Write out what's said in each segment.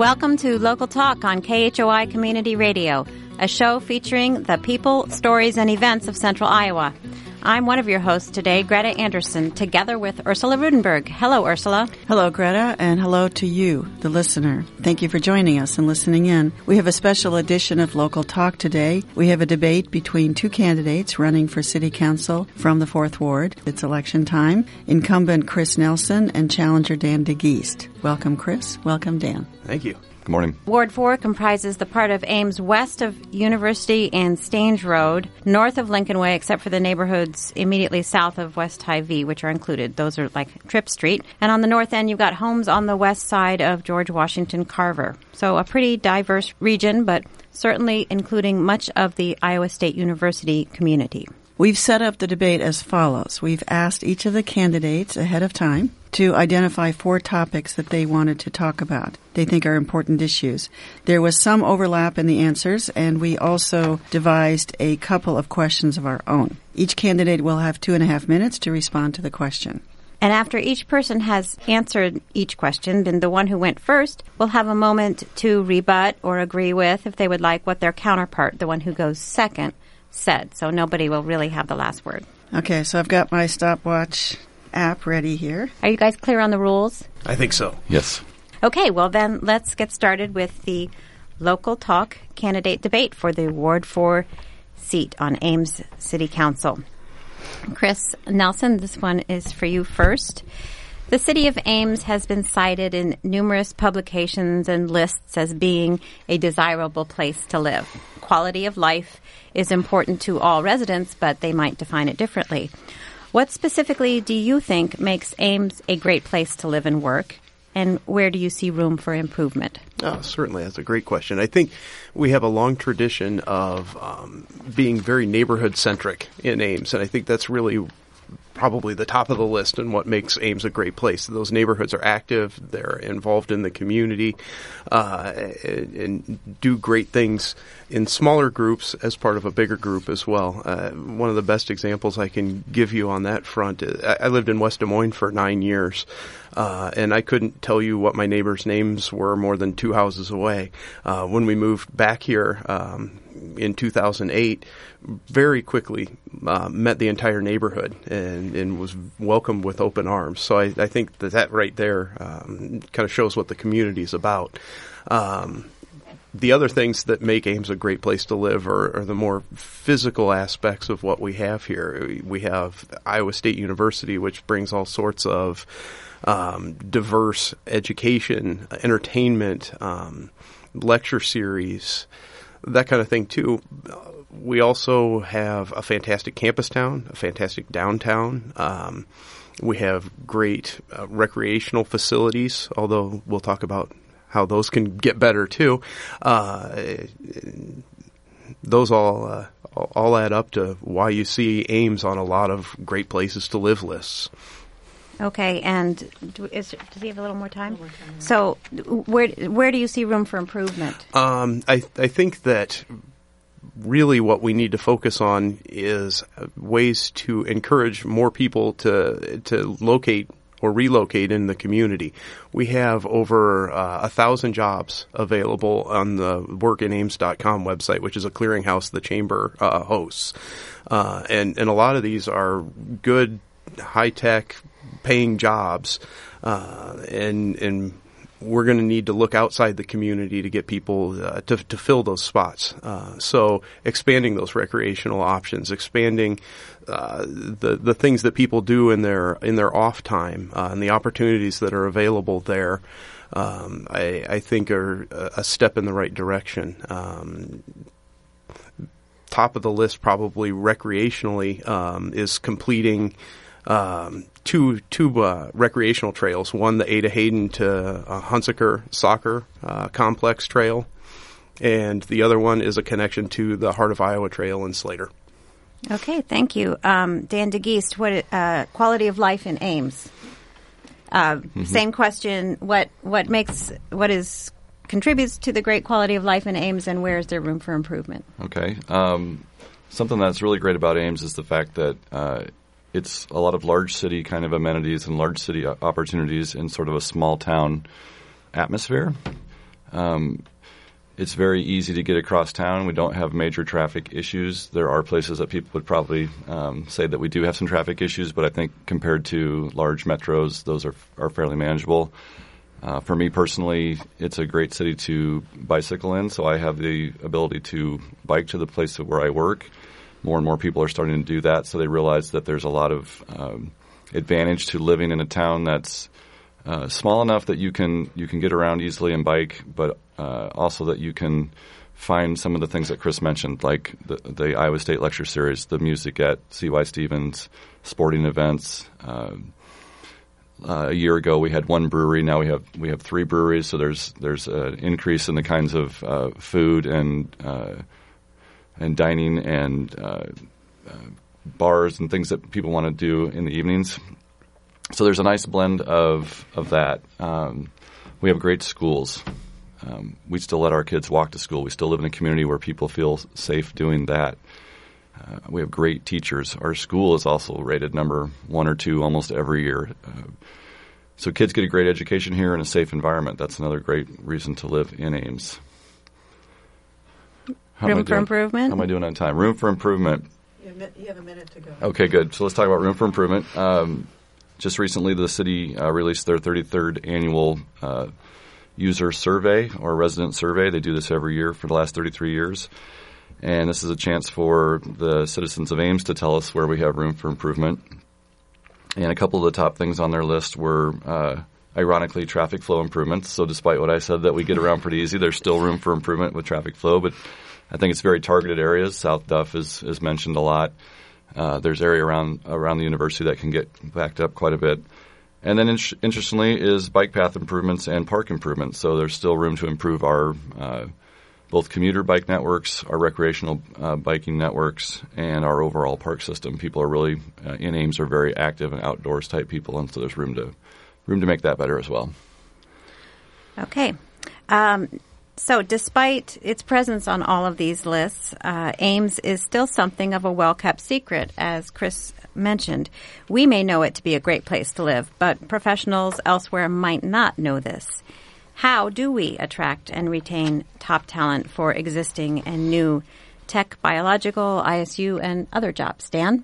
Welcome to Local Talk on KHOI Community Radio, a show featuring the people, stories, and events of Central Iowa. I'm one of your hosts today, Greta Anderson, together with Ursula Rudenberg. Hello, Ursula. Hello, Greta, and hello to you, the listener. Thank you for joining us and listening in. We have a special edition of Local Talk today. We have a debate between two candidates running for City Council from the 4th Ward. It's election time. Incumbent Chris Nelson and challenger Dan DeGeest. Welcome, Chris. Welcome, Dan. Thank you. Good morning. Ward 4 comprises the part of Ames west of University and Stange Road, north of Lincoln Way, except for the neighborhoods immediately south of West Hy-Vee, which are included. Those are like Tripp Street. And on the north end, you've got homes on the west side of George Washington Carver. So a pretty diverse region, but certainly including much of the Iowa State University community. We've set up the debate as follows. We've asked each of the candidates ahead of time to identify 4 topics that they wanted to talk about, they think are important issues. There was some overlap in the answers, and we also devised a couple of questions of our own. Each candidate will have 2.5 minutes to respond to the question. And after each person has answered each question, then the one who went first will have a moment to rebut or agree with, if they would like, what their counterpart, the one who goes second, said. So nobody will really have the last word. Okay, so I've got my stopwatch app ready here. Are you guys clear on the rules? I think so. Yes. Okay, well then let's get started with the Local Talk candidate debate for the Ward 4 seat on Ames City Council. Chris Nelson, this one is for you first. The city of Ames has been cited in numerous publications and lists as being a desirable place to live. Quality of life is important to all residents, but they might define it differently. What specifically do you think makes Ames a great place to live and work, and where do you see room for improvement? Oh, certainly. That's a great question. I think we have a long tradition of being very neighborhood-centric in Ames, and I think that's really probably the top of the list and what makes Ames a great place. Those neighborhoods are active, they're involved in the community, and do great things in smaller groups as part of a bigger group as well. One of the best examples I can give you on that front, I lived in West Des Moines for 9 years, and I couldn't tell you what my neighbors' names were more than 2 houses away. When we moved back here in 2008, very quickly met the entire neighborhood and was welcomed with open arms. So I think that right there kind of shows what the community is about. The other things that make Ames a great place to live are the more physical aspects of what we have here. We have Iowa State University, which brings all sorts of diverse education, entertainment, lecture series, that kind of thing too. We also have a fantastic campus town, a fantastic downtown. We have great recreational facilities, although we'll talk about how those can get better too. Those all add up to why you see Ames on a lot of great places to live lists. Okay, and does he have a little more time? So where do you see room for improvement? I think that really what we need to focus on is ways to encourage more people to locate or relocate in the community. We have over 1,000 jobs available on the workinames.com website, which is a clearinghouse the chamber hosts. And a lot of these are good, high-tech, paying jobs, and we're going to need to look outside the community to get people to fill those spots. So expanding those recreational options, expanding the things that people do in their off time, and the opportunities that are available there, I think are a step in the right direction. Top of the list, probably recreationally, is completing two recreational trails. One, the Ada Hayden to Hunsaker Soccer Complex Trail, and the other one is a connection to the Heart of Iowa Trail in Slater. Okay, thank you. Dan DeGeest, what quality of life in Ames? Same question. What contributes to the great quality of life in Ames, and where is there room for improvement? Okay. Something that's really great about Ames is the fact that it's a lot of large city kind of amenities and large city opportunities in sort of a small town atmosphere. It's very easy to get across town. We don't have major traffic issues. There are places that people would probably say that we do have some traffic issues, but I think compared to large metros, those are fairly manageable. For me personally, it's a great city to bicycle in, so I have the ability to bike to the place where I work. More and more people are starting to do that, so they realize that there's a lot of advantage to living in a town that's small enough that you can get around easily and bike, but also that you can find some of the things that Chris mentioned, like the Iowa State Lecture Series, the music at C.Y. Stevens, sporting events. A year ago, we had one brewery. Now we have 3 breweries. So there's an increase in the kinds of food and dining and bars and things that people want to do in the evenings. So there's a nice blend of that. We have great schools. We still let our kids walk to school. We still live in a community where people feel safe doing that. We have great teachers. Our school is also rated number 1 or 2 almost every year. So kids get a great education here in a safe environment. That's another great reason to live in Ames. Room for improvement? How am I doing on time? Room for improvement. You have a minute to go. Okay, good. So let's talk about room for improvement. Just recently, the city released their 33rd annual user survey or resident survey. They do this every year for the last 33 years. And this is a chance for the citizens of Ames to tell us where we have room for improvement. And a couple of the top things on their list were, ironically, traffic flow improvements. So despite what I said that we get around pretty easy, there's still room for improvement with traffic flow. But I think it's very targeted areas. South Duff is mentioned a lot. There's area around the university that can get backed up quite a bit. And then interestingly is bike path improvements and park improvements. So there's still room to improve our both commuter bike networks, our recreational biking networks, and our overall park system. People are really in Ames are very active and outdoors type people, and so there's room to make that better as well. Okay. So despite its presence on all of these lists, Ames is still something of a well-kept secret, as Chris mentioned. We may know it to be a great place to live, but professionals elsewhere might not know this. How do we attract and retain top talent for existing and new tech, biological, ISU, and other jobs? Dan?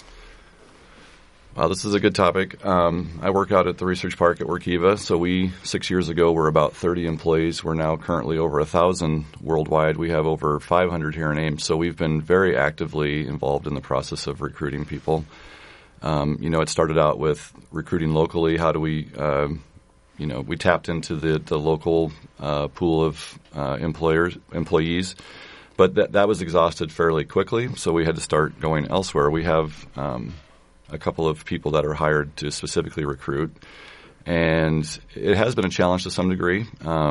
Well, this is a good topic. I work out at the Research Park at Workiva. So 6 years ago, were about 30 employees. We're now currently over 1,000 worldwide. We have over 500 here in Ames. So we've been very actively involved in the process of recruiting people. It started out with recruiting locally. How do we, we tapped into the local pool of employees. But that was exhausted fairly quickly. So we had to start going elsewhere. We have a couple of people that are hired to specifically recruit. And it has been a challenge to some degree.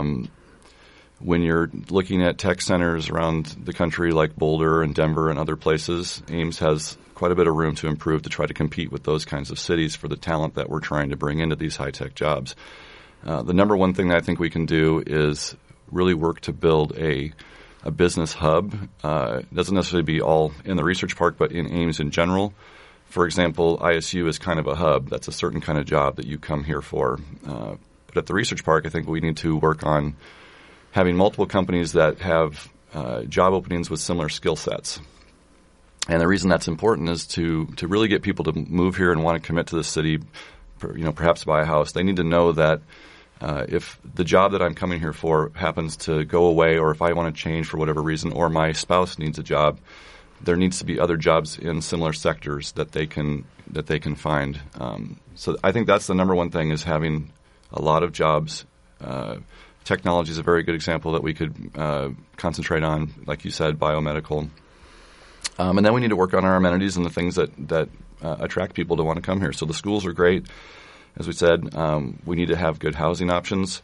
When you're looking at tech centers around the country like Boulder and Denver and other places, Ames has quite a bit of room to improve to try to compete with those kinds of cities for the talent that we're trying to bring into these high-tech jobs. The number one thing that I think we can do is really work to build a business hub. It doesn't necessarily be all in the Research Park, but in Ames in general. For example, ISU is kind of a hub. That's a certain kind of job that you come here for. But at the Research Park, I think we need to work on having multiple companies that have job openings with similar skill sets. And the reason that's important is to really get people to move here and want to commit to the city, perhaps buy a house. They need to know that if the job that I'm coming here for happens to go away, or if I want to change for whatever reason, or my spouse needs a job, there needs to be other jobs in similar sectors that they can find. So I think that's the number one thing, is having a lot of jobs. Technology is a very good example that we could concentrate on, like you said, biomedical. And then we need to work on our amenities and the things that attract people to want to come here. So the schools are great. As we said, we need to have good housing options.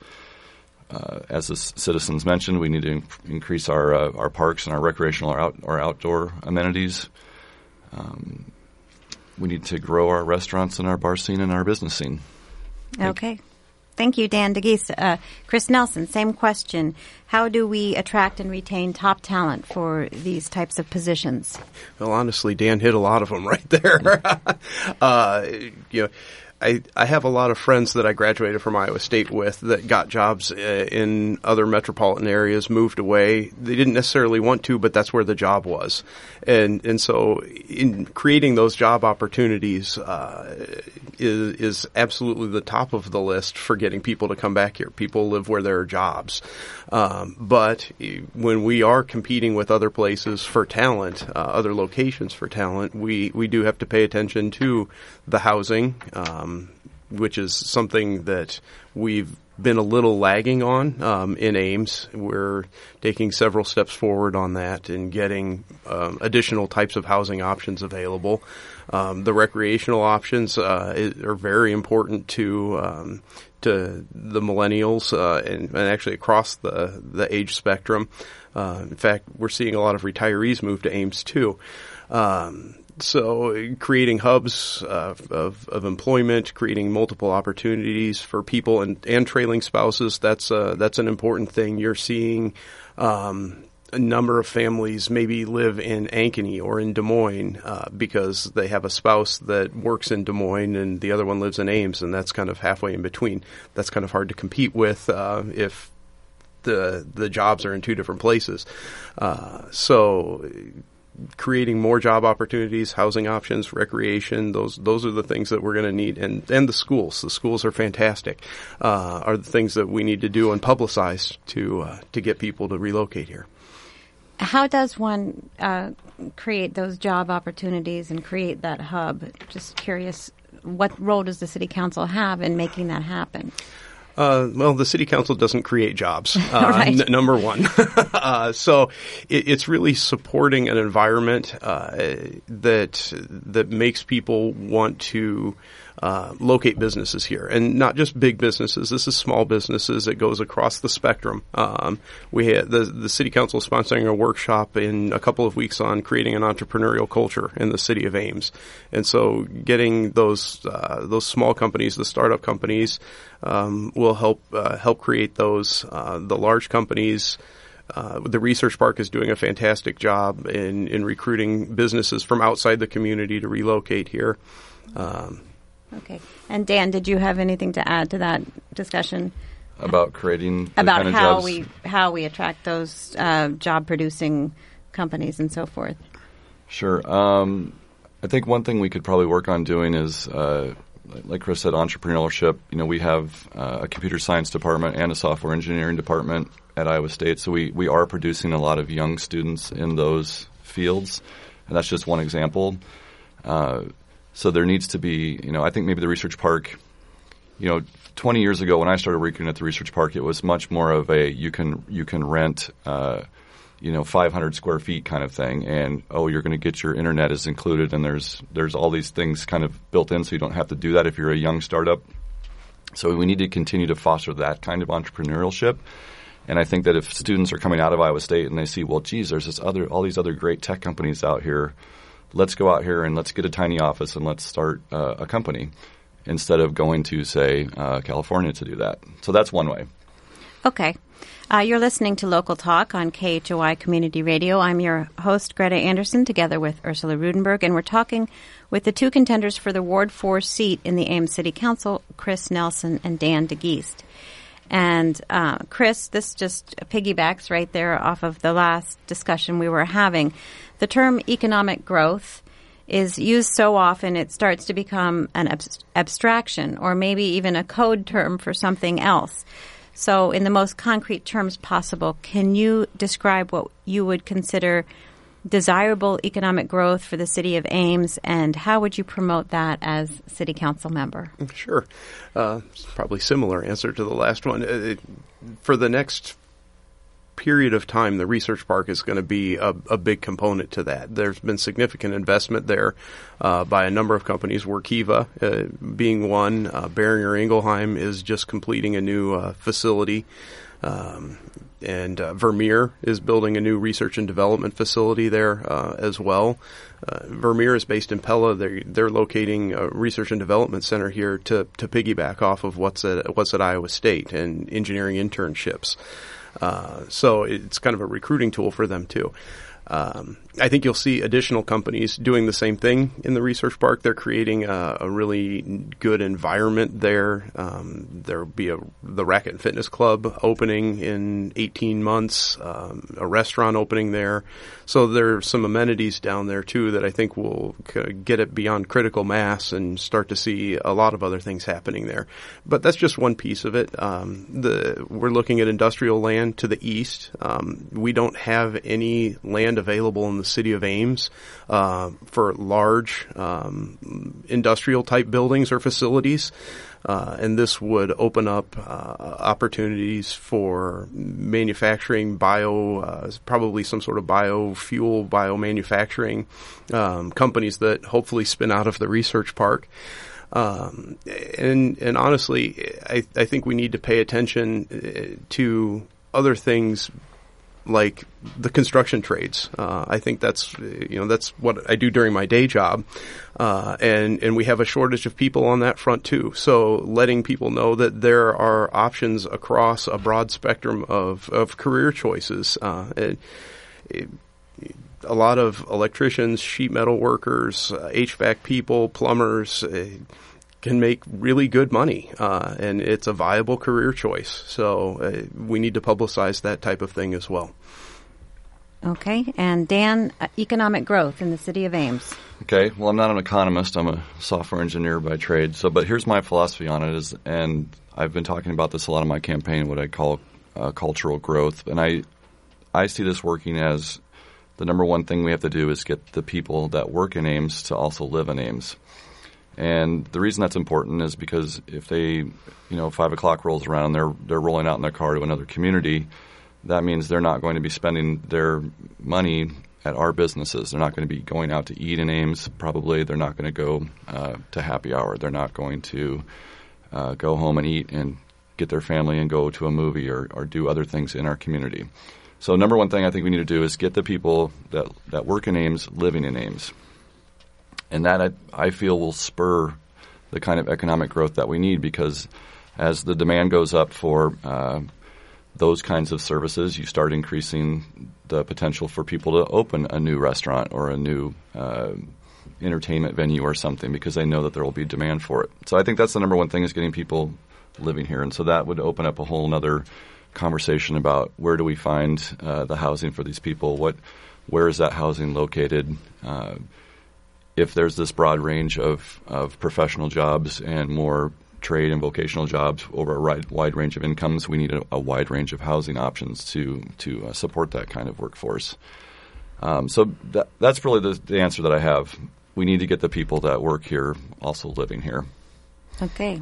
As the citizens mentioned, we need to increase our parks and our recreational or outdoor amenities. We need to grow our restaurants and our bar scene and our business scene. Okay. Thank you, Dan DeGeese. Chris Nelson, same question. How do we attract and retain top talent for these types of positions? Well, honestly, Dan hit a lot of them right there. I have a lot of friends that I graduated from Iowa State with that got jobs in other metropolitan areas, moved away. They didn't necessarily want to, but that's where the job was. And so in creating those job opportunities is absolutely the top of the list for getting people to come back here. People live where there are jobs. But when we are competing with other places for talent, other locations for talent, we do have to pay attention to the housing, which is something that we've been a little lagging on in Ames. We're taking several steps forward on that and getting additional types of housing options available. The recreational options are very important to the millennials and actually across the age spectrum. In fact, we're seeing a lot of retirees move to Ames too. So creating hubs of employment, creating multiple opportunities for people and trailing spouses, that's an important thing. You're seeing a number of families maybe live in Ankeny or in Des Moines because they have a spouse that works in Des Moines and the other one lives in Ames, and that's kind of halfway in between. That's kind of hard to compete with if the jobs are in two different places. So creating more job opportunities, housing options, recreation, those are the things that we're going to need. And the schools. The schools are fantastic, are the things that we need to do and publicize to get people to relocate here. How does one create those job opportunities and create that hub? Just curious, what role does the City Council have in making that happen? Well, the City Council doesn't create jobs, right. Number one. So it's really supporting an environment that makes people want to locate businesses here, and not just big businesses. This is small businesses. It goes across the spectrum. We had the City Council is sponsoring a workshop in a couple of weeks on creating an entrepreneurial culture in the city of Ames, and so getting those small companies, the startup companies, will help create those. The large companies. The Research Park is doing a fantastic job in recruiting businesses from outside the community to relocate here. Okay. And Dan, did you have anything to add to that discussion? About creating about kind of how we attract those job producing companies and so forth? Sure. I think one thing we could probably work on doing is, like Chris said, entrepreneurship. You know, we have a computer science department and a software engineering department at Iowa State, so we are producing a lot of young students in those fields, and that's just one example. So there needs to be, I think maybe the Research Park, 20 years ago when I started working at the Research Park, it was much more of a you can rent 500 square feet kind of thing, and you're going to get your internet is included, and there's all these things kind of built in, so you don't have to do that if you're a young startup. So we need to continue to foster that kind of entrepreneurship. And I think that if students are coming out of Iowa State and they see, well, geez, there's all these other great tech companies out here, let's go out here and let's get a tiny office and let's start a company instead of going to, say, California to do that. So that's one way. Okay. You're listening to Local Talk on KHOI Community Radio. I'm your host, Greta Anderson, together with Ursula Rudenberg, and we're talking with the two contenders for the Ward 4 seat in the Ames City Council, Chris Nelson and Dan DeGeest. And Chris, this just piggybacks right there off of the last discussion we were having. The term economic growth is used so often it starts to become an abstraction or maybe even a code term for something else. So in the most concrete terms possible, can you describe what you would consider desirable economic growth for the city of Ames, and how would you promote that as city council member? Sure. It's probably similar answer to the last one. For the next period of time, the Research Park is going to be a big component to that. There's been significant investment there by a number of companies, Workiva being one. Boehringer Ingelheim is just completing a new facility. And Vermeer is building a new research and development facility there as well. Vermeer is based in Pella. They're locating a research and development center here to piggyback off of what's at Iowa State and engineering internships. So it's kind of a recruiting tool for them too. I think you'll see additional companies doing the same thing in the research park. They're creating a really good environment there. There'll be the Racket and Fitness Club opening in 18 months, a restaurant opening there. So there's some amenities down there too that I think will get it beyond critical mass and start to see a lot of other things happening there. But that's just one piece of it. We're looking at industrial land to the east. We don't have any land available in the city of Ames for large industrial type buildings or facilities. And this would open up opportunities for manufacturing probably some sort of biofuel, biomanufacturing companies that hopefully spin out of the research park. And honestly, I think we need to pay attention to other things like the construction trades. I think that's what I do during my day job. And we have a shortage of people on that front too. So letting people know that there are options across a broad spectrum of career choices. A lot of electricians, sheet metal workers, HVAC people, plumbers, can make really good money, and it's a viable career choice. So we need to publicize that type of thing as well. Okay. And Dan, economic growth in the city of Ames. Okay. Well, I'm not an economist. I'm a software engineer by trade. But here's my philosophy on it and I've been talking about this a lot in my campaign, what I call cultural growth. And I see this working as the number one thing we have to do is get the people that work in Ames to also live in Ames. And the reason that's important is because if they, 5 o'clock rolls around and they're rolling out in their car to another community, that means they're not going to be spending their money at our businesses. They're not going to be going out to eat in Ames, probably. They're not going to go to happy hour. They're not going to go home and eat and get their family and go to a movie or do other things in our community. So number one thing I think we need to do is get the people that work in Ames living in Ames. And that I feel will spur the kind of economic growth that we need, because as the demand goes up for those kinds of services, you start increasing the potential for people to open a new restaurant or a new entertainment venue or something, because they know that there will be demand for it. So I think that's the number one thing, is getting people living here. And so that would open up a whole other conversation about where do we find the housing for these people, where is that housing located, if there's this broad range of professional jobs and more trade and vocational jobs over a wide range of incomes, we need a wide range of housing options to support that kind of workforce. So that's really the answer that I have. We need to get the people that work here also living here. Okay.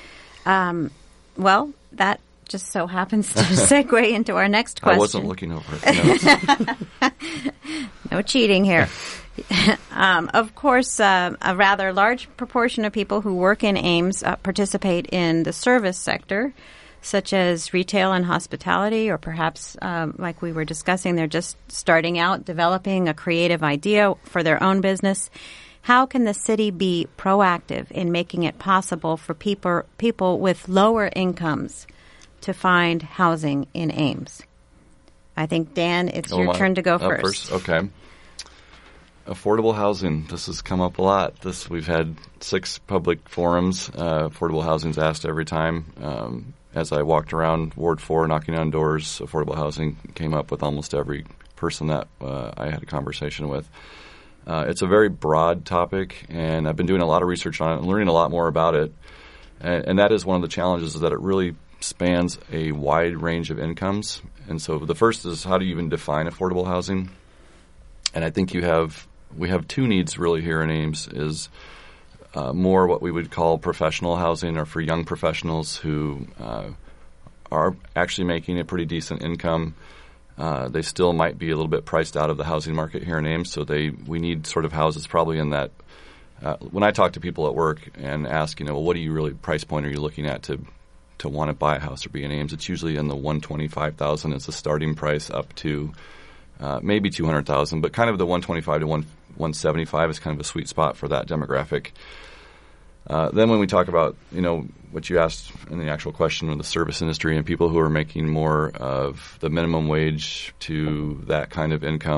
Well, that just so happens to segue into our next question. I wasn't looking over it. No cheating here. Of course, a rather large proportion of people who work in Ames participate in the service sector, such as retail and hospitality, or perhaps, like we were discussing, they're just starting out, developing a creative idea for their own business. How can the city be proactive in making it possible for people with lower incomes to find housing in Ames? I think, Dan, it's your turn to go first. Okay. Affordable housing. This has come up a lot. We've had 6 public forums. Affordable housing's asked every time. As I walked around Ward 4 knocking on doors, affordable housing came up with almost every person that I had a conversation with. It's a very broad topic, and I've been doing a lot of research on it and learning a lot more about it. And that is one of the challenges, is that it really spans a wide range of incomes. And so the first is, how do you even define affordable housing? And I think we have 2 needs really here in Ames, is more what we would call professional housing, or for young professionals who are actually making a pretty decent income. They still might be a little bit priced out of the housing market here in Ames, so we need sort of houses probably in that. When I talk to people at work and ask, well, what price point are you looking at to want to buy a house or be in Ames? It's usually in the $125,000 as the starting price, up to maybe $200,000, but kind of the $125,000 to $175,000 is kind of a sweet spot for that demographic. Then when we talk about, what you asked in the actual question of the service industry and people who are making more of the minimum wage to that kind of income,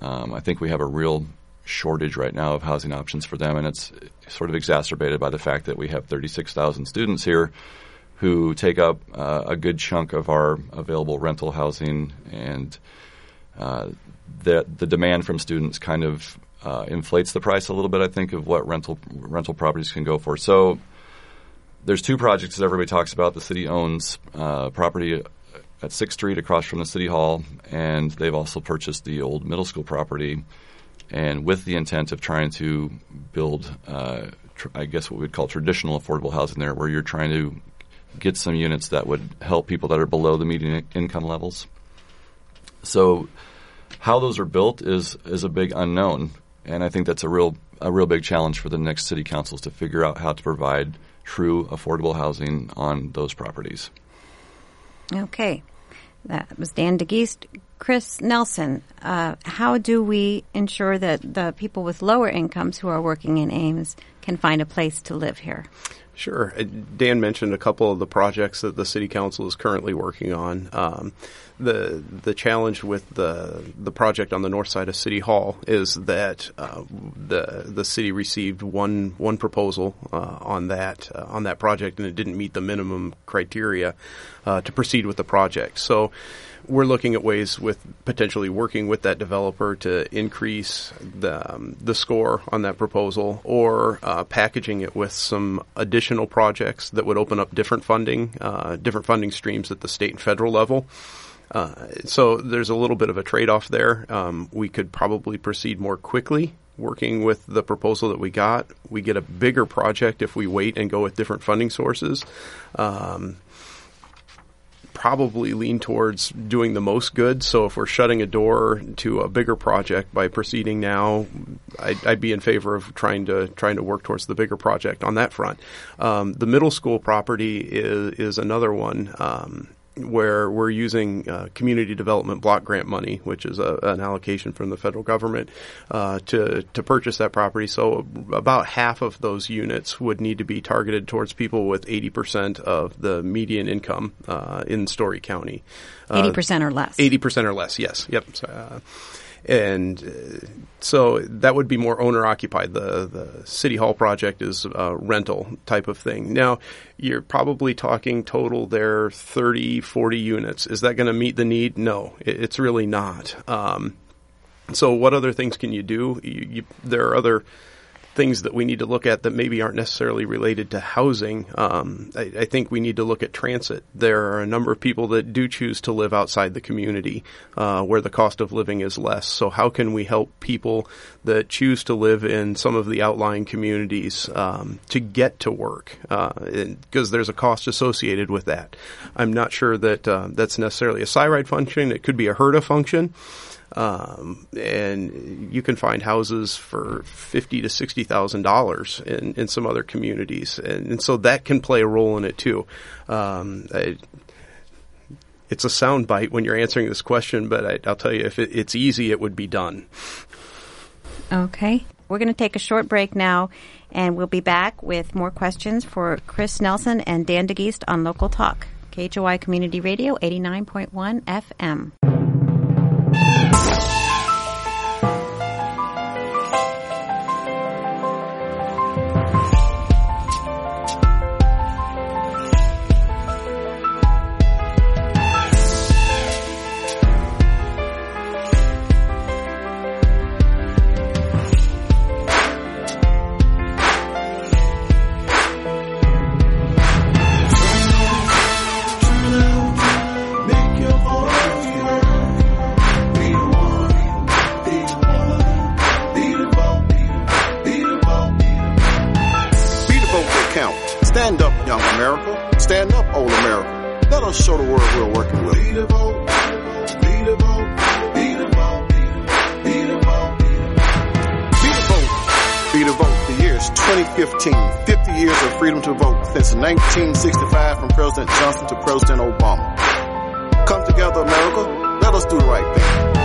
I think we have a real shortage right now of housing options for them, and it's sort of exacerbated by the fact that we have 36,000 students here who take up a good chunk of our available rental housing, and the demand from students kind of inflates the price a little bit, I think, of what rental properties can go for. So there's two projects that everybody talks about. The city owns property at 6th Street across from the City Hall, and they've also purchased the old middle school property, and with the intent of trying to build, I guess what we'd call traditional affordable housing there, where you're trying to get some units that would help people that are below the median income levels. So how those are built is a big unknown, and I think that's a real big challenge for the next city councils to figure out how to provide true affordable housing on those properties. Okay. That was Dan DeGeest. Chris Nelson, how do we ensure that the people with lower incomes who are working in Ames can find a place to live here? Sure. Dan mentioned a couple of the projects that the City Council is currently working on. The challenge with the project on the north side of City Hall is that the city received one proposal on that project, and it didn't meet the minimum criteria to proceed with the project. So we're looking at ways with potentially working with that developer to increase the score on that proposal, or packaging it with some additional projects that would open up different funding streams at the state and federal level. So there's a little bit of a trade-off there. We could probably proceed more quickly working with the proposal that we got. We get a bigger project if we wait and go with different funding sources. Probably lean towards doing the most good. So if we're shutting a door to a bigger project by proceeding now, I'd be in favor of trying to work towards the bigger project on that front. The middle school property is another one where we're using community development block grant money, which is an allocation from the federal government, to purchase that property. So about half of those units would need to be targeted towards people with 80% of the median income in Story County. 80% or less. 80% or less, yes. Yep. So that would be more owner-occupied. The City Hall project is a rental type of thing. Now, you're probably talking total there 30, 40 units. Is that going to meet the need? No, it's really not. So what other things can you do? There are other things that we need to look at that maybe aren't necessarily related to housing. I think we need to look at transit. There are a number of people that do choose to live outside the community where the cost of living is less. So how can we help people that choose to live in some of the outlying communities to get to work? Because there's a cost associated with that. I'm not sure that that's necessarily a SIRIDE function. It could be a HRDA function. And you can find houses for $50,000 to $60,000 in some other communities, and so that can play a role in it too. It's a sound bite when you're answering this question, but I'll tell you, if it's easy, it would be done. Okay, we're going to take a short break now, and we'll be back with more questions for Chris Nelson and Dan DeGeest on Local Talk, KHOI Community Radio 89.1 FM. Stand up, young America. Stand up, old America. Let us show the world we're working with. Be the vote. Be the vote. Be the vote. Be the vote. Be the vote. Be the vote. The year is 2015. 50 years of freedom to vote since 1965 from President Johnson to President Obama. Come together, America. Let us do the right thing.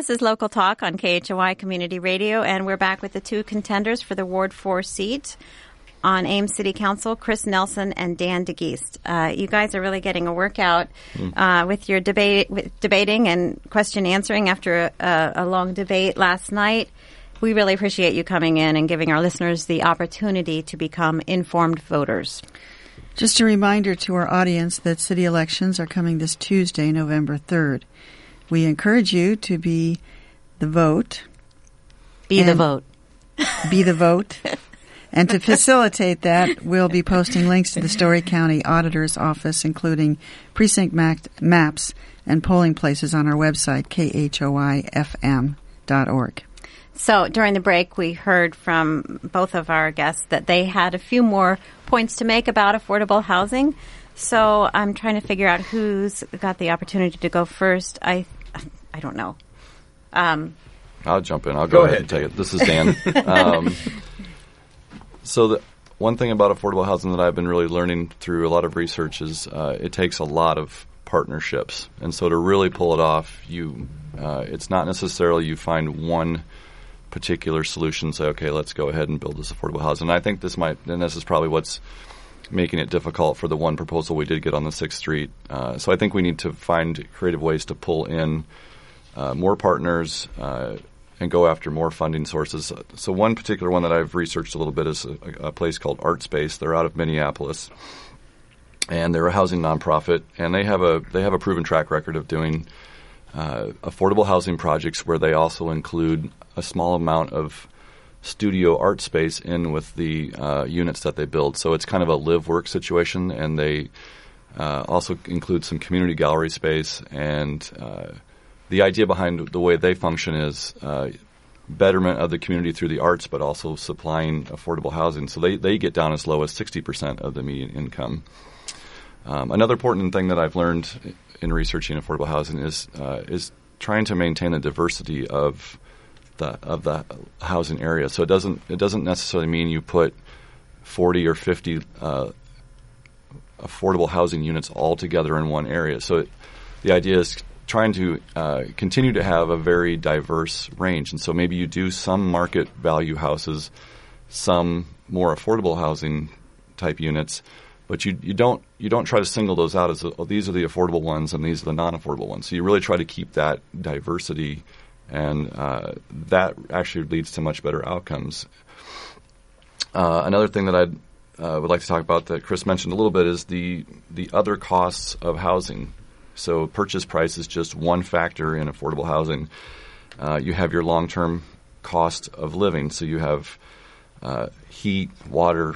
This is Local Talk on KHOI Community Radio, and we're back with the two contenders for the Ward 4 seat on Ames City Council, Chris Nelson and Dan DeGeest. You guys are really getting a workout with your debating and question answering after a long debate last night. We really appreciate you coming in and giving our listeners the opportunity to become informed voters. Just a reminder to our audience that city elections are coming this Tuesday, November 3rd. We encourage you to be the vote. Be the vote. Be the vote. And to facilitate that, we'll be posting links to the Story County Auditor's Office, including precinct maps and polling places on our website, khoifm.org. So during the break, we heard from both of our guests that they had a few more points to make about affordable housing. So I'm trying to figure out who's got the opportunity to go first. I don't know. I'll jump in. I'll go ahead and take it. This is Dan. So the one thing about affordable housing that I've been really learning through a lot of research is it takes a lot of partnerships. And so to really pull it off, it's not necessarily you find one particular solution, say, okay, let's go ahead and build this affordable housing. And I think this is probably what's making it difficult for the one proposal we did get on the 6th Street. So I think we need to find creative ways to pull in more partners and go after more funding sources. So one particular one that I've researched a little bit is a place called Art Space. They're out of Minneapolis, and they're a housing nonprofit, and they have a proven track record of doing affordable housing projects where they also include a small amount of studio art space in with the units that they build. So it's kind of a live-work situation, and they also include some community gallery space. And the idea behind the way they function is betterment of the community through the arts, but also supplying affordable housing. So they get down as low as 60% of the median income. Another important thing that I've learned in researching affordable housing is trying to maintain the diversity of the housing area. So it doesn't necessarily mean you put 40 or 50 affordable housing units all together in one area. So the idea is trying to continue to have a very diverse range. And so maybe you do some market value houses, some more affordable housing type units, but you don't try to single those out as these are the affordable ones and these are the non-affordable ones. So you really try to keep that diversity, and that actually leads to much better outcomes. Another thing that I would like to talk about that Chris mentioned a little bit is the other costs of housing. So purchase price is just one factor in affordable housing. You have your long-term cost of living. So you have heat, water,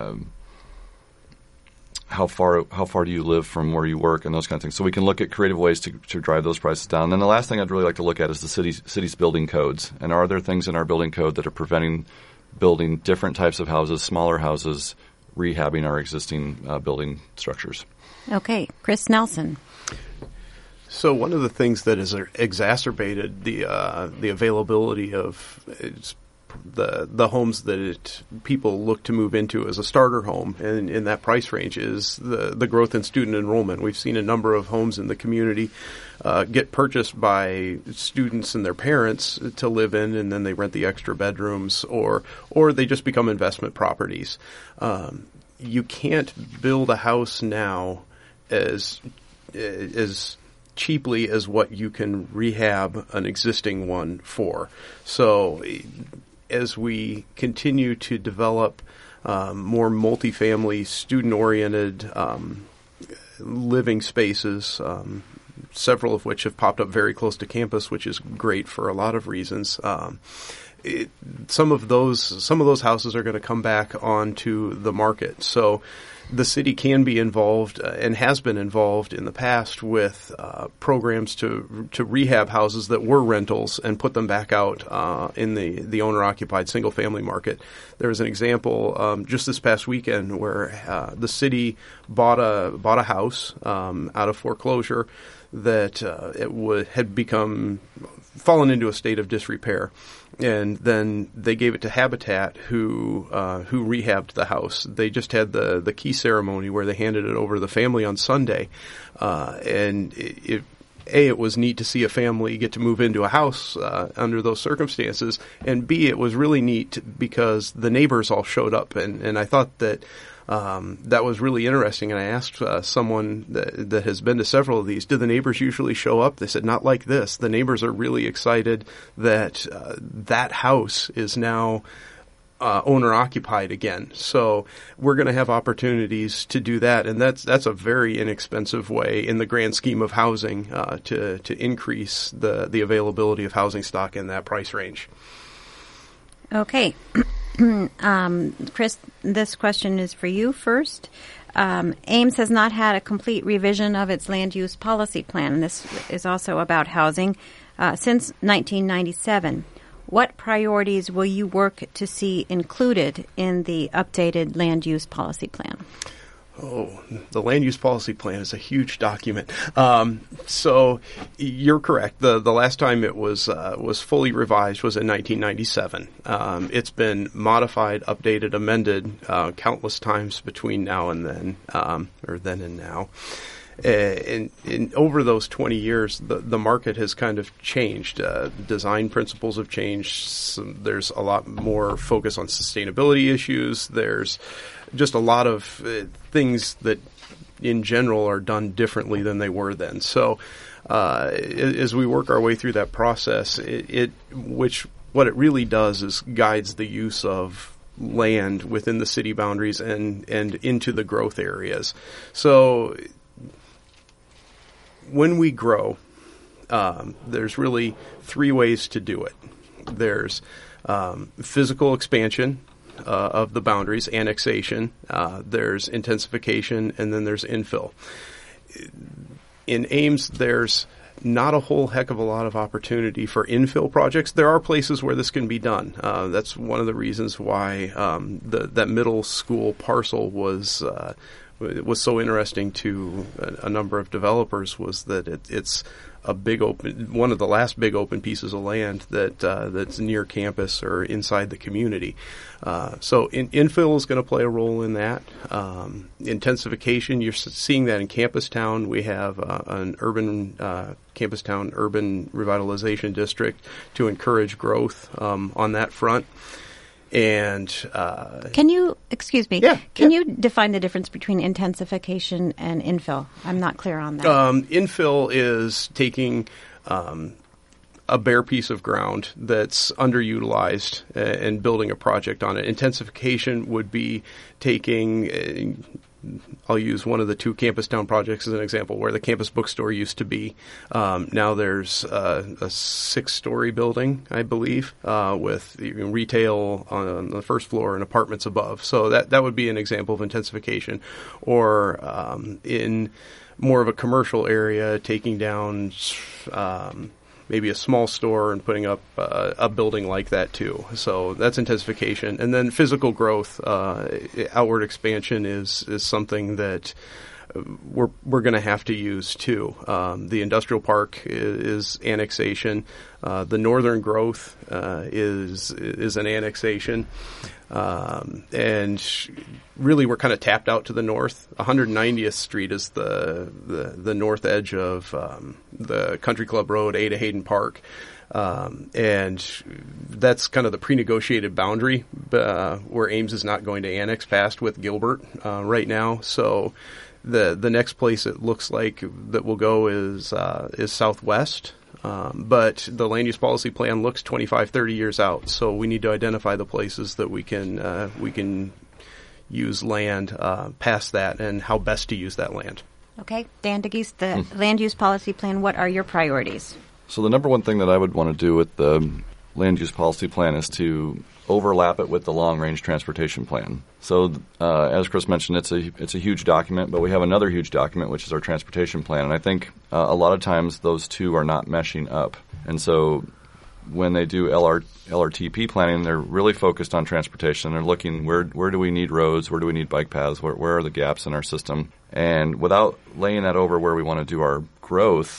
how far do you live from where you work, and those kind of things. So we can look at creative ways to drive those prices down. And then the last thing I'd really like to look at is the city's building codes. And are there things in our building code that are preventing building different types of houses, smaller houses, rehabbing our existing building structures? Okay. Chris Nelson. So one of the things that has exacerbated the availability of the homes that people look to move into as a starter home and in that price range is the growth in student enrollment. We've seen a number of homes in the community get purchased by students and their parents to live in, and then they rent the extra bedrooms, or they just become investment properties. You can't build a house now as cheaply as what you can rehab an existing one for. So as we continue to develop more multifamily, student-oriented living spaces, several of which have popped up very close to campus, which is great for a lot of reasons. Some of those houses are going to come back onto the market. So the city can be involved and has been involved in the past with programs to rehab houses that were rentals and put them back out in the owner-occupied single-family market. There was an example just this past weekend where the city bought a house out of foreclosure that had fallen into a state of disrepair. And then they gave it to Habitat, who rehabbed the house. They just had the key ceremony where they handed it over to the family on Sunday, and it A, it was neat to see a family get to move into a house under those circumstances, and B, it was really neat because the neighbors all showed up, and I thought that that was really interesting. And I asked someone that has been to several of these, do the neighbors usually show up? They said, not like this. The neighbors are really excited that that house is now owner-occupied again. So we're going to have opportunities to do that, and that's a very inexpensive way in the grand scheme of housing to increase the availability of housing stock in that price range. Okay. Chris, this question is for you first. Ames has not had a complete revision of its land use policy plan, and this is also about housing, since 1997. What priorities will you work to see included in the updated land use policy plan? Oh, the land use policy plan is a huge document. So you're correct. The last time it was fully revised was in 1997. It's been modified, updated, amended countless times between now and then, or then and now. And over those 20 years, the market has kind of changed. Design principles have changed. There's a lot more focus on sustainability issues. There's just a lot of things that, in general, are done differently than they were then. So, as we work our way through that process, what it really does is guides the use of land within the city boundaries and into the growth areas. So, when we grow, there's really three ways to do it. There's physical expansion of the boundaries, annexation, there's intensification, and then there's infill. In Ames, there's not a whole heck of a lot of opportunity for infill projects. There are places where this can be done. That's one of the reasons why that middle school parcel was so interesting to a number of developers, was that it's a big open, one of the last big open pieces of land that's near campus or inside the community. So infill is going to play a role in that. Intensification, you're seeing that in Campus Town. We have an urban Campus Town urban revitalization district to encourage growth on that front. And can you, excuse me, yeah, can you define the difference between intensification and infill? I'm not clear on that. Infill is taking a bare piece of ground that's underutilized and building a project on it. Intensification would be taking I'll use one of the two Campus Town projects as an example, where the campus bookstore used to be. Now there's a 6-story building, I believe, with retail on the first floor and apartments above. So that would be an example of intensification. Or in more of a commercial area, taking down maybe a small store and putting up a building like that too. So that's intensification. And then physical growth, outward expansion is something that we're going to have to use too. The industrial park is annexation. The northern growth is an annexation. And really we're kind of tapped out to the north. 190th Street is the north edge of the Country Club Road, A to Hayden Park. And that's kind of the pre-negotiated boundary where Ames is not going to annex past with Gilbert right now. So the next place it looks like that will go is southwest. But the land use policy plan looks 25, 30 years out. So we need to identify the places that we can use land past that and how best to use that land. Okay. Dan DeGeese, the land use policy plan, what are your priorities? So the number one thing that I would want to do with the land use policy plan is to overlap it with the long-range transportation plan. So as Chris mentioned, it's a huge document, but we have another huge document, which is our transportation plan. And I think a lot of times those two are not meshing up. And so when they do LRTP planning, they're really focused on transportation. They're looking where do we need roads, where do we need bike paths, where are the gaps in our system. And without laying that over where we want to do our growth,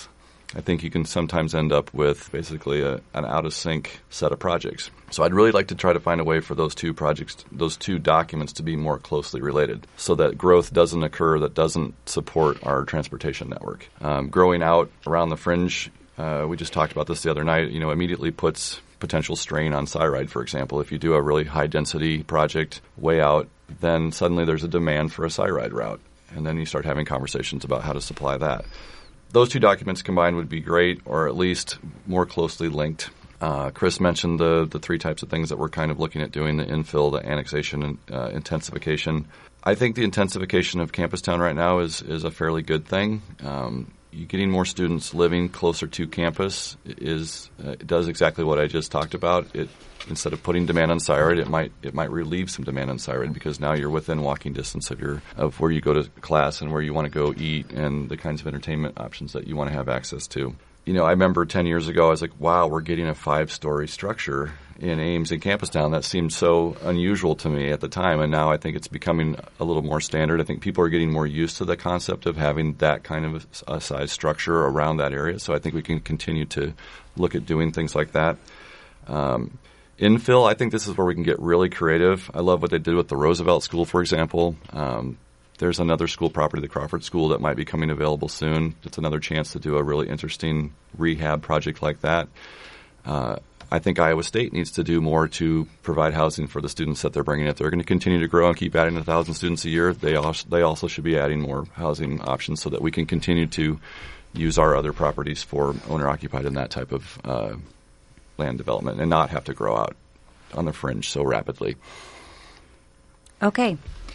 I think you can sometimes end up with basically an out-of-sync set of projects. So I'd really like to try to find a way for those two documents to be more closely related so that growth doesn't occur that doesn't support our transportation network. Growing out around the fringe, we just talked about this the other night, immediately puts potential strain on SIRIDE, for example. If you do a really high-density project way out, then suddenly there's a demand for a SIRIDE route, and then you start having conversations about how to supply that. Those two documents combined would be great, or at least more closely linked. Chris mentioned the three types of things that we're kind of looking at doing, the infill, the annexation, and intensification. I think the intensification of Campustown right now is a fairly good thing. You're getting more students living closer to campus it does exactly what I just talked about. Instead of putting demand on SIRIDE, it might relieve some demand on SIRIDE because now you're within walking distance of where you go to class and where you want to go eat and the kinds of entertainment options that you want to have access to. I remember 10 years ago, I was like, wow, we're getting a 5-story structure in Ames and Campustown. That seemed so unusual to me at the time, and now I think it's becoming a little more standard. I think people are getting more used to the concept of having that kind of a size structure around that area, so I think we can continue to look at doing things like that. Infill, I think this is where we can get really creative. I love what they did with the Roosevelt School, for example. There's another school property, the Crawford School, that might be coming available soon. It's another chance to do a really interesting rehab project like that. I think Iowa State needs to do more to provide housing for the students that they're bringing in. If they're going to continue to grow and keep adding 1,000 students a year, they also should be adding more housing options so that we can continue to use our other properties for owner-occupied and that type of land development and not have to grow out on the fringe so rapidly. Okay.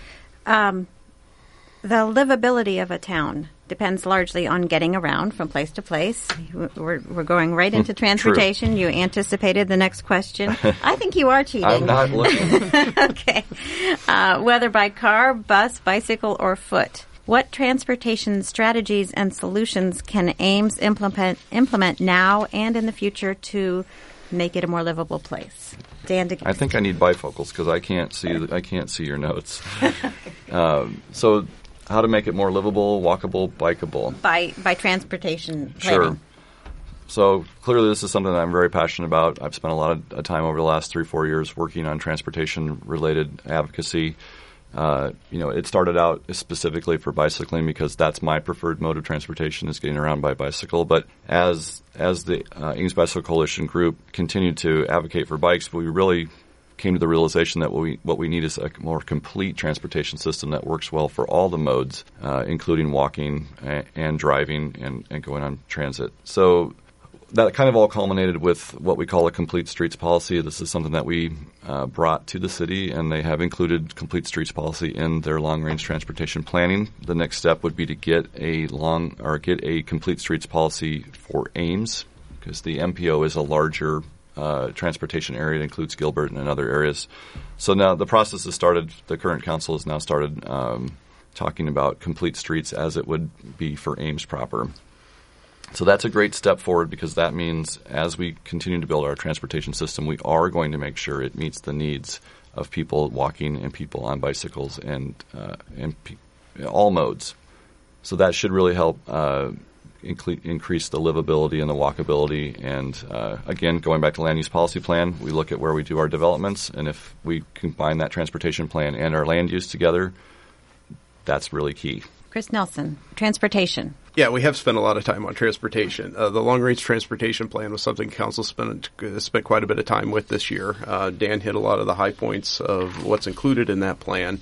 The livability of a town depends largely on getting around from place to place. We're going right into transportation. True. You anticipated the next question. I think you are cheating. I'm not looking. Okay. Whether by car, bus, bicycle, or foot, what transportation strategies and solutions can Ames implement now and in the future to make it a more livable place? Dan DeGuy. I think I need bifocals because I can't see your notes. So how to make it more livable, walkable, bikeable? By transportation planning. Sure. So clearly this is something that I'm very passionate about. I've spent a lot of time over the last 3-4 years working on transportation-related advocacy. It started out specifically for bicycling because that's my preferred mode of transportation is getting around by bicycle. But as the Ames Bicycle Coalition group continued to advocate for bikes, we really came to the realization that what we need is a more complete transportation system that works well for all the modes, including walking and driving and going on transit. So that kind of all culminated with what we call a complete streets policy. This is something that we brought to the city, and they have included complete streets policy in their long-range transportation planning. The next step would be to get a complete streets policy for Ames, because the MPO is a larger transportation area. It includes Gilbert and other areas. So now the process has started. The current council has now started talking about complete streets as it would be for Ames proper. So that's a great step forward because that means as we continue to build our transportation system, we are going to make sure it meets the needs of people walking and people on bicycles and all modes. So that should really help increase the livability and the walkability. And again, going back to land use policy plan, we look at where we do our developments, and if we combine that transportation plan and our land use together, that's really key. Chris Nelson, transportation. Yeah, we have spent a lot of time on transportation. The long-range transportation plan was something Council spent quite a bit of time with this year. Dan hit a lot of the high points of what's included in that plan.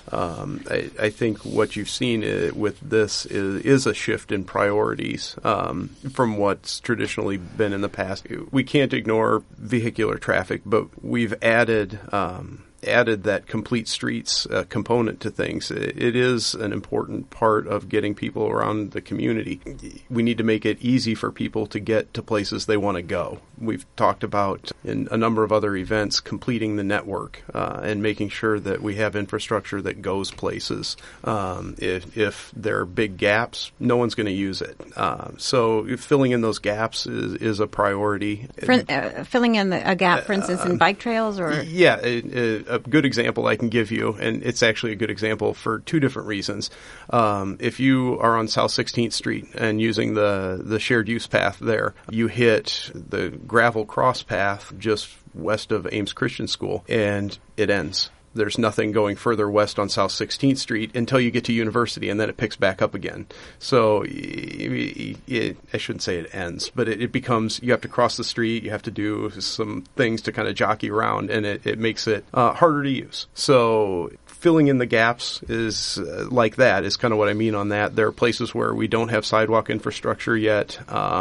I think what you've seen with this is a shift in priorities from what's traditionally been in the past. We can't ignore vehicular traffic, but we've added that complete streets component to things. It is an important part of getting people around the community. We need to make it easy for people to get to places they want to go. We've talked about in a number of other events completing the network and making sure that we have infrastructure that goes places. If there are big gaps, no one's going to use it. So filling in those gaps is a priority. Filling in a gap, for instance, in bike trails? Or yeah, a good example I can give you, and it's actually a good example for two different reasons. If you are on South 16th Street and using the shared use path there, you hit the gravel cross path just west of Ames Christian School, and it ends. There's nothing going further west on South 16th Street until you get to University, and then it picks back up again. So I shouldn't say it ends, but it becomes, you have to cross the street, you have to do some things to kind of jockey around, and it makes it harder to use. So filling in the gaps is like that is kind of what I mean on that. There are places where we don't have sidewalk infrastructure yet.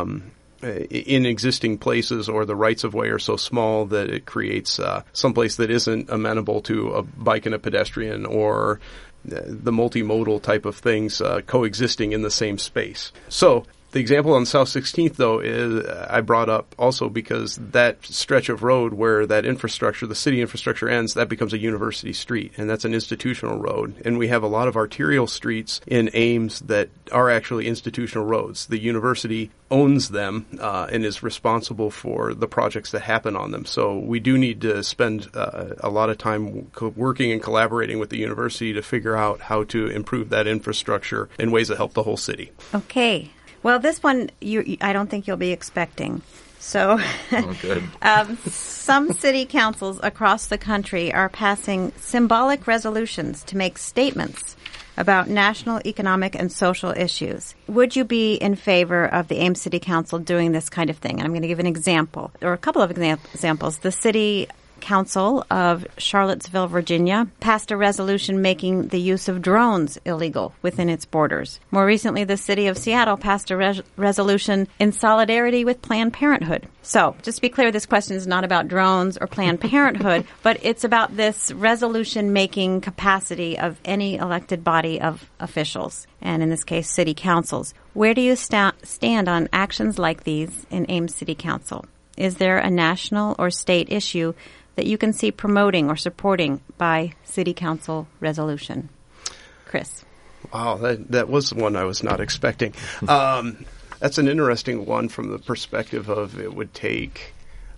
In existing places, or the rights of way are so small that it creates someplace that isn't amenable to a bike and a pedestrian, or the multimodal type of things coexisting in the same space. So the example on South 16th, though, is I brought up also because that stretch of road where that infrastructure, the city infrastructure ends, that becomes a university street, and that's an institutional road. And we have a lot of arterial streets in Ames that are actually institutional roads. The university owns them and is responsible for the projects that happen on them. So we do need to spend a lot of time working and collaborating with the university to figure out how to improve that infrastructure in ways that help the whole city. Okay. Well, this one I don't think you'll be expecting. So good. Some city councils across the country are passing symbolic resolutions to make statements about national economic and social issues. Would you be in favor of the Ames City Council doing this kind of thing? And I'm going to give an example, or a couple of examples. The City Council of Charlottesville, Virginia, passed a resolution making the use of drones illegal within its borders. More recently, the City of Seattle passed a resolution in solidarity with Planned Parenthood. So, just to be clear, this question is not about drones or Planned Parenthood, but it's about this resolution-making capacity of any elected body of officials, and in this case, city councils. Where do you stand on actions like these in Ames City Council? Is there a national or state issue that you can see promoting or supporting by city council resolution? Chris. Wow, that was one I was not expecting. That's an interesting one from the perspective of it would take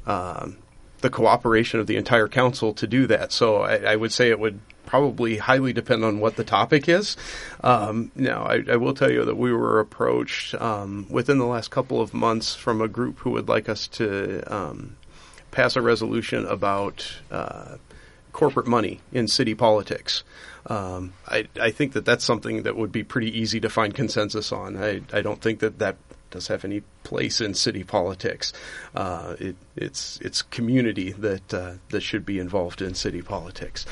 the cooperation of the entire council to do that. So I would say it would probably highly depend on what the topic is. Now, I will tell you that we were approached within the last couple of months from a group who would like us to pass a resolution about corporate money in city politics. I think that that's something that would be pretty easy to find consensus on. I don't think that does have any place in city politics. It's community that should be involved in city politics.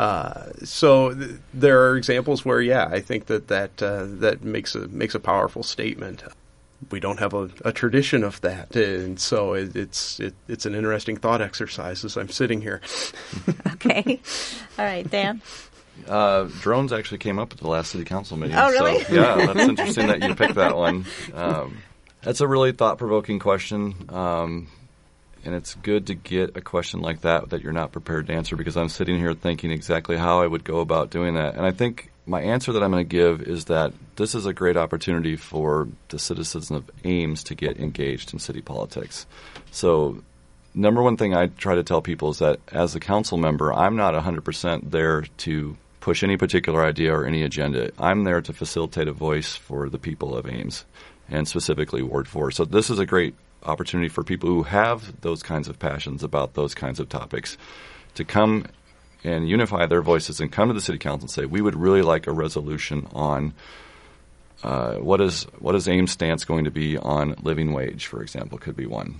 So there are examples where, I think that makes a powerful statement. We don't have a tradition of that, and so it's an interesting thought exercise as I'm sitting here. Okay, all right, Dan. Drones actually came up at the last city council meeting. Oh, really? So, that's interesting that you picked that one. That's a really thought-provoking question, and it's good to get a question like that you're not prepared to answer, because I'm sitting here thinking exactly how I would go about doing that. And I think my answer that I'm going to give is that this is a great opportunity for the citizens of Ames to get engaged in city politics. So number one thing I try to tell people is that as a council member, I'm not 100% there to push any particular idea or any agenda. I'm there to facilitate a voice for the people of Ames, and specifically Ward 4. So this is a great opportunity for people who have those kinds of passions about those kinds of topics to come and unify their voices and come to the city council and say, we would really like a resolution on what is Ames' stance going to be on living wage, for example, could be one.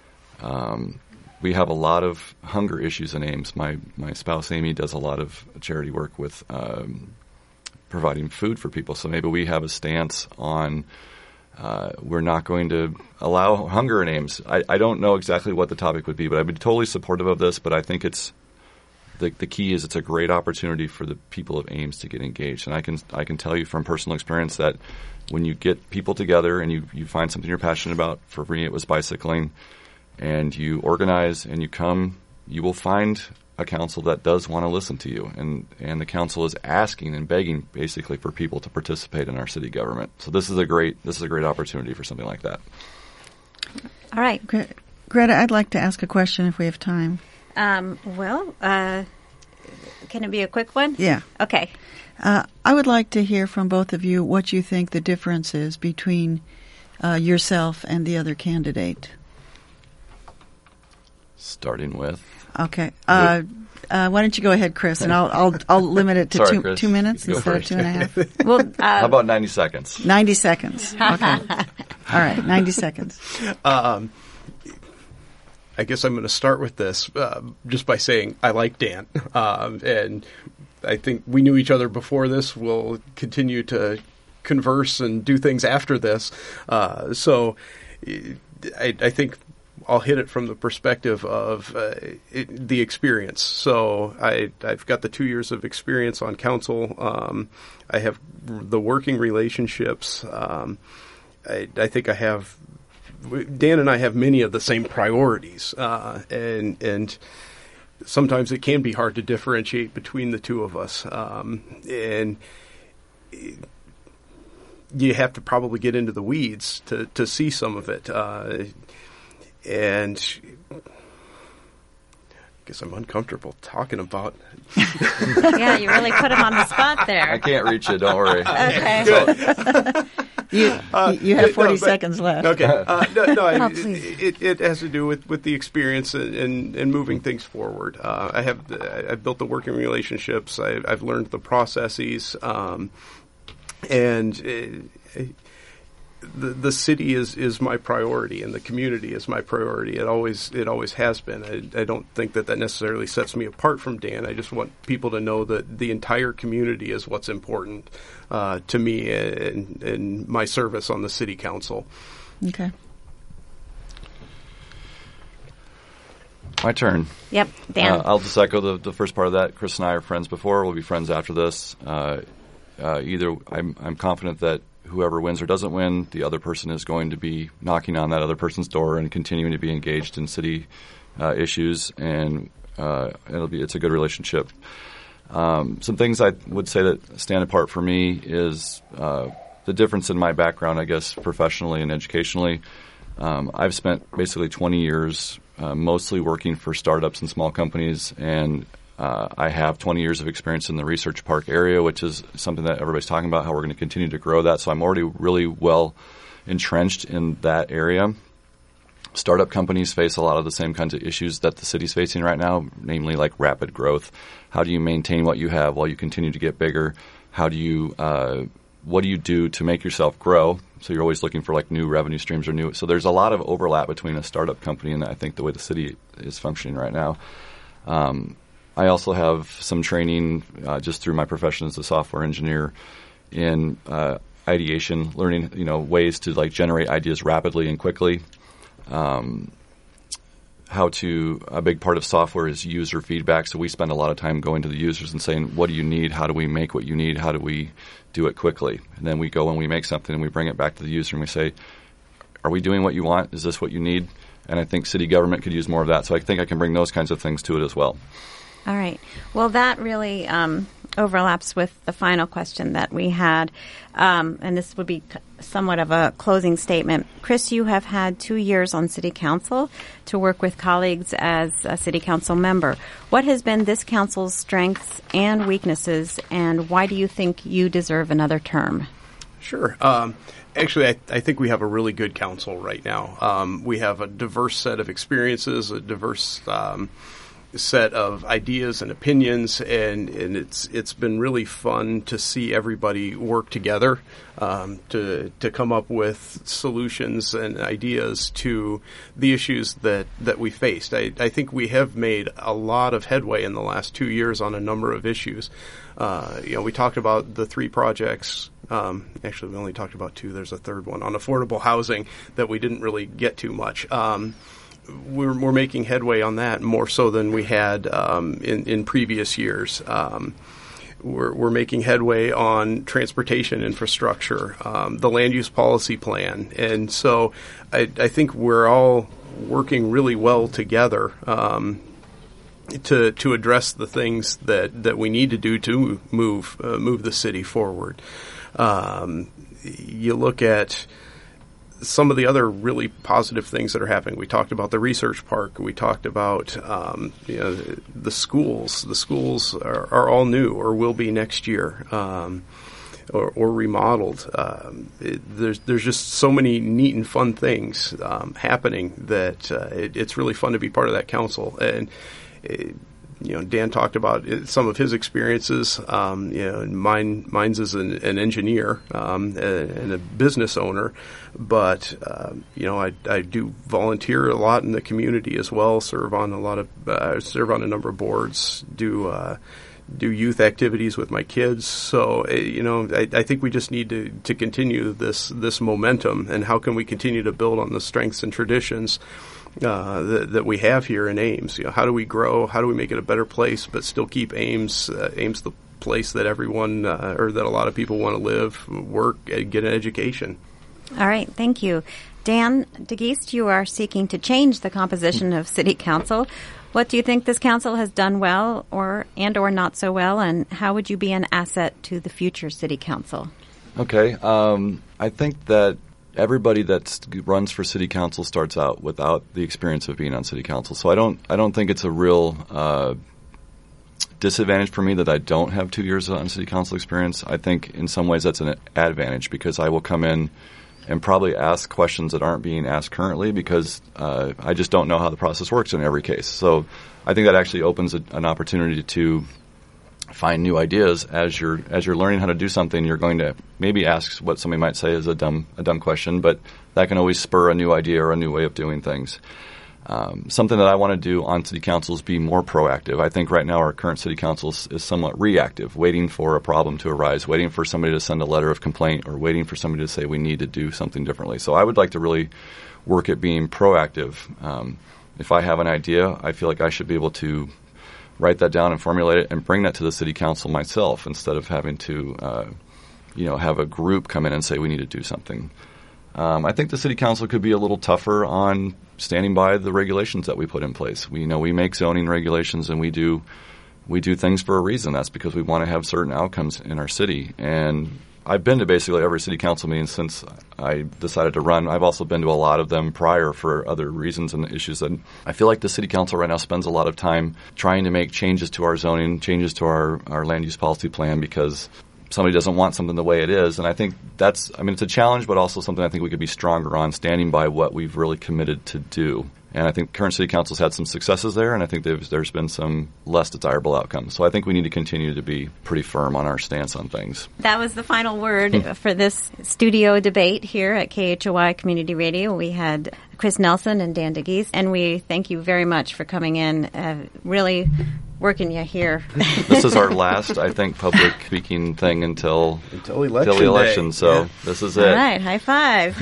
We have a lot of hunger issues in Ames. My spouse, Amy, does a lot of charity work with providing food for people. So maybe we have a stance on we're not going to allow hunger in Ames. I don't know exactly what the topic would be, but I'd be totally supportive of this. But I think the key is it's a great opportunity for the people of Ames to get engaged. And I can tell you from personal experience that when you get people together and you find something you're passionate about, for me it was bicycling, and you organize and you come, you will find a council that does want to listen to you. And the council is asking and begging basically for people to participate in our city government. So this is a great opportunity for something like that. All right. Greta, I'd like to ask a question if we have time. Can it be a quick one? Yeah. Okay. I would like to hear from both of you what you think the difference is between yourself and the other candidate. Starting with. Okay. Why don't you go ahead, Chris, and I'll limit it to Sorry, two minutes Go instead of first. 2.5. Well, How about 90 seconds? 90 seconds. Okay. All right, 90 seconds. I guess I'm going to start with this just by saying I like Dan, and I think we knew each other before this. We'll continue to converse and do things after this. So I think I'll hit it from the perspective of the experience. So I've got the 2 years of experience on council. I have the working relationships. I think I have. Dan and I have many of the same priorities, and sometimes it can be hard to differentiate between the two of us. And you have to probably get into the weeds to see some of it. And I guess I'm uncomfortable talking about. yeah, you really put him on the spot there. I can't reach it. Don't worry. Okay. Good. You have 40 seconds left. Okay. Please. It has to do with the experience and moving things forward. I've built the working relationships. I've learned the processes, and the city is my priority, and the community is my priority. It always has been. I don't think that necessarily sets me apart from Dan. I just want people to know that the entire community is what's important to me and my service on the city council. Okay. My turn. Yep, Dan. I'll just echo the first part of that. Chris and I are friends before. We'll be friends after this. Either I'm confident that whoever wins or doesn't win, the other person is going to be knocking on that other person's door and continuing to be engaged in city issues, and it's a good relationship. Some things I would say that stand apart for me is the difference in my background, I guess, professionally and educationally. I've spent basically 20 years mostly working for startups and small companies, and I have 20 years of experience in the Research Park area, which is something that everybody's talking about, how we're going to continue to grow that. So I'm already really well entrenched in that area. Startup companies face a lot of the same kinds of issues that the city's facing right now, namely like rapid growth. How do you maintain what you have while you continue to get bigger? How do you what do you do to make yourself grow? So you're always looking for like new revenue streams or new. So there's a lot of overlap between a startup company and I think the way the city is functioning right now. I also have some training just through my profession as a software engineer in ideation, learning ways to like generate ideas rapidly and quickly. A big part of software is user feedback. So we spend a lot of time going to the users and saying, what do you need? How do we make what you need? How do we do it quickly? And then we go and we make something and we bring it back to the user and we say, are we doing what you want? Is this what you need? And I think city government could use more of that. So I think I can bring those kinds of things to it as well. All right. Well, that really overlaps with the final question that we had, and this would be somewhat of a closing statement. Chris, you have had 2 years on City Council to work with colleagues as a City Council member. What has been this council's strengths and weaknesses, and why do you think you deserve another term? Sure. Actually, I think we have a really good council right now. We have a diverse set of experiences, a diverse set of ideas and opinions, and it's been really fun to see everybody work together to come up with solutions and ideas to the issues that we faced. I think we have made a lot of headway in the last 2 years on a number of issues. We talked about the 3 projects. Actually, we only talked about 2. There's a third one on affordable housing that we didn't really get to much. We're making headway on that more so than we had in previous years. We're making headway on transportation infrastructure, the land use policy plan, and so I think we're all working really well together to address the things that we need to do to move the city forward. You look at some of the other really positive things that are happening. We talked about the research park. We talked about the schools. The schools are all new or will be next year. Or remodeled. There's just so many neat and fun things happening that it's really fun to be part of that council. And Dan talked about some of his experiences. Mine's as an engineer and a business owner, but I do volunteer a lot in the community as well. Serve on a number of boards. Do youth activities with my kids. So, I think we just need to continue this momentum. And how can we continue to build on the strengths and traditions that we have here in Ames? How do we grow? How do we make it a better place, but still keep Ames the place that everyone or that a lot of people want to live, work, and get an education? All right. Thank you. Dan DeGeest, you are seeking to change the composition of City Council. What do you think this council has done well or not so well, and how would you be an asset to the future City Council? Okay. I think that everybody that runs for City Council starts out without the experience of being on City Council. So I don't think it's a real disadvantage for me that I don't have 2 years on City Council experience. I think in some ways that's an advantage because I will come in and probably ask questions that aren't being asked currently because I just don't know how the process works in every case. So I think that actually opens an opportunity to find new ideas as you're learning how to do something. You're going to maybe ask what somebody might say is a dumb question, but that can always spur a new idea or a new way of doing things. Something that I want to do on City Council is be more proactive. I think right now our current City Council is somewhat reactive, waiting for a problem to arise, waiting for somebody to send a letter of complaint, or waiting for somebody to say we need to do something differently. So I would like to really work at being proactive. If I have an idea, I feel like I should be able to write that down and formulate it and bring that to the City Council myself instead of having to have a group come in and say we need to do something. I think the City Council could be a little tougher on standing by the regulations that we put in place. We make zoning regulations and we do things for a reason. That's because we want to have certain outcomes in our city. And I've been to basically every City Council meeting since I decided to run. I've also been to a lot of them prior for other reasons and issues. And I feel like the City Council right now spends a lot of time trying to make changes to our zoning, changes to our land use policy plan because somebody doesn't want something the way it is. And I think it's a challenge, but also something I think we could be stronger on, standing by what we've really committed to do. And I think current City Council's had some successes there, and I think there's been some less desirable outcomes. So I think we need to continue to be pretty firm on our stance on things. That was the final word for this studio debate here at KHOI Community Radio. We had Chris Nelson and Dan DeGeest, and we thank you very much for coming in. Really working you here. This is our last, I think, public speaking thing until election. So this is it. All right, high five.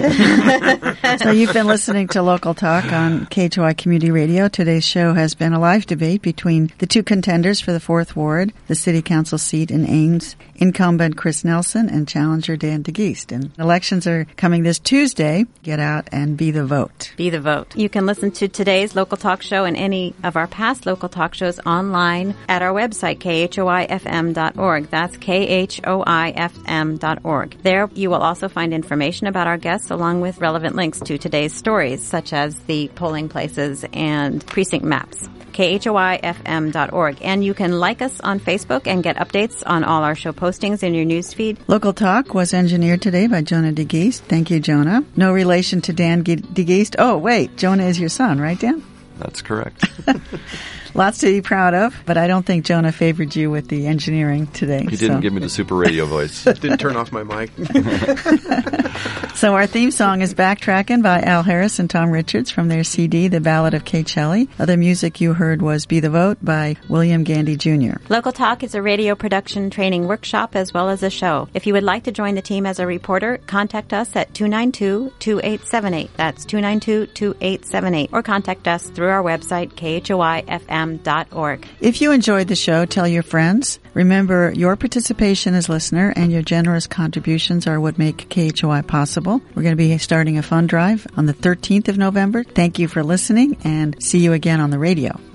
So you've been listening to Local Talk on KHOI Community Radio. Today's show has been a live debate between the two contenders for the 4th Ward, the City Council seat in Ames, incumbent Chris Nelson and challenger Dan DeGeest. And elections are coming this Tuesday. Get out and be the vote. Be the vote. You can listen to today's Local Talk show and any of our past Local Talk shows online at our website, khoifm.org. That's khoifm.org. There you will also find information about our guests along with relevant links to today's stories, such as the polling places and precinct maps. khoifm.org. And you can like us on Facebook and get updates on all our show postings in your newsfeed. Local Talk was engineered today by Jonah DeGeest. Thank you, Jonah. No relation to Dan DeGeest. Oh, wait, Jonah is your son, right, Dan? That's correct. Lots to be proud of, but I don't think Jonah favored you with the engineering today. He didn't give me the super radio voice. Didn't turn off my mic. So our theme song is Backtrackin' by Al Harris and Tom Richards from their CD, The Ballad of Kay Shelley. Other music you heard was Be the Vote by William Gandy Jr. Local Talk is a radio production training workshop as well as a show. If you would like to join the team as a reporter, contact us at 292-2878. That's 292-2878. Or contact us through our website, khoifm.org. If you enjoyed the show, tell your friends. Remember, your participation as listener and your generous contributions are what make KHOI possible. We're going to be starting a fund drive on the 13th of November. Thank you for listening and see you again on the radio.